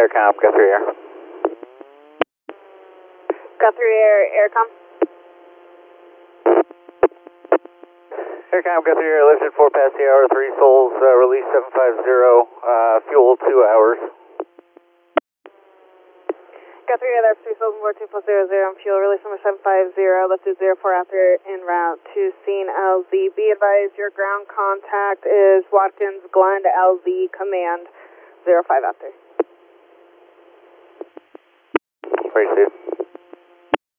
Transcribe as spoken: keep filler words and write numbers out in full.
Aircom, Guthrie Air. Guthrie Air, Aircom. Aircom, Guthrie Air, lifted four past the hour, three souls, uh, release seven five zero, uh, fuel two hours. Guthrie Air, that's three souls, more two plus zero zero, fuel release number seven five zero, lifted zero four after en route to scene L Z. Be advised, your ground contact is Watkins Glen L Z, command zero five after. Appreciate it.